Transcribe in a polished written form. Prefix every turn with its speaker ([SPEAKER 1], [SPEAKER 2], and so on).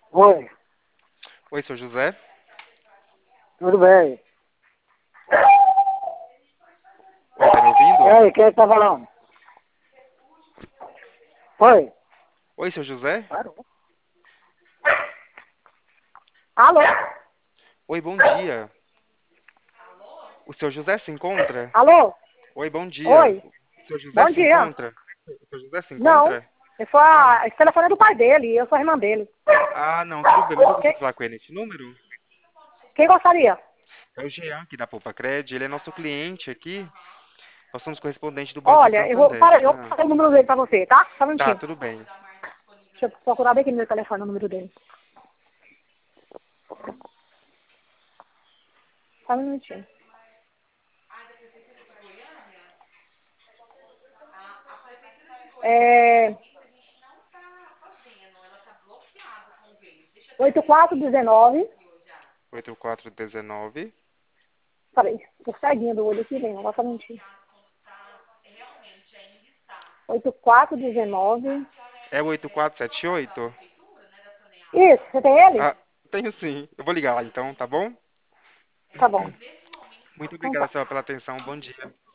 [SPEAKER 1] Oi,
[SPEAKER 2] Oi, seu José.
[SPEAKER 1] tudo bem?
[SPEAKER 2] Oi, tá me
[SPEAKER 1] E
[SPEAKER 2] ouvindo?
[SPEAKER 1] aí, quem é que tá falando? Oi?
[SPEAKER 2] Oi, seu José.
[SPEAKER 1] Parou. Alô?
[SPEAKER 2] Oi, bom dia. O seu José se encontra?
[SPEAKER 1] Alô?
[SPEAKER 2] Oi, bom dia.
[SPEAKER 1] Oi?
[SPEAKER 2] O seu José
[SPEAKER 1] Bom
[SPEAKER 2] se
[SPEAKER 1] dia.
[SPEAKER 2] encontra? O seu José se
[SPEAKER 1] Não,
[SPEAKER 2] encontra? Ah,
[SPEAKER 1] esse telefone é do pai dele, eu sou a irmã dele.
[SPEAKER 2] não, tudo bem, mas eu
[SPEAKER 1] Quem,
[SPEAKER 2] consigo falar com ele nesse número?
[SPEAKER 1] quem gostaria?
[SPEAKER 2] É o Jean aqui da Poupa Cred, ele é nosso cliente aqui. Nós somos correspondentes do Banco
[SPEAKER 1] Olha,
[SPEAKER 2] Santander.
[SPEAKER 1] eu vou passar o número dele pra você, tá? Só um
[SPEAKER 2] Tá,
[SPEAKER 1] minutinho.
[SPEAKER 2] tudo bem.
[SPEAKER 1] Deixa eu procurar bem aqui no meu telefone o número dele. Só um minutinho. É 8419.
[SPEAKER 2] 8419.
[SPEAKER 1] Peraí, tô ceguinho do olho aqui, vem, agora só um minutinho. 8419.
[SPEAKER 2] É o 8478?
[SPEAKER 1] Isso, você tem ele?
[SPEAKER 2] Ah, tenho sim. Eu vou ligar lá então, tá bom?
[SPEAKER 1] Tá bom.
[SPEAKER 2] Muito
[SPEAKER 1] Então
[SPEAKER 2] obrigado,
[SPEAKER 1] tá.
[SPEAKER 2] senhora, pela atenção. Bom dia.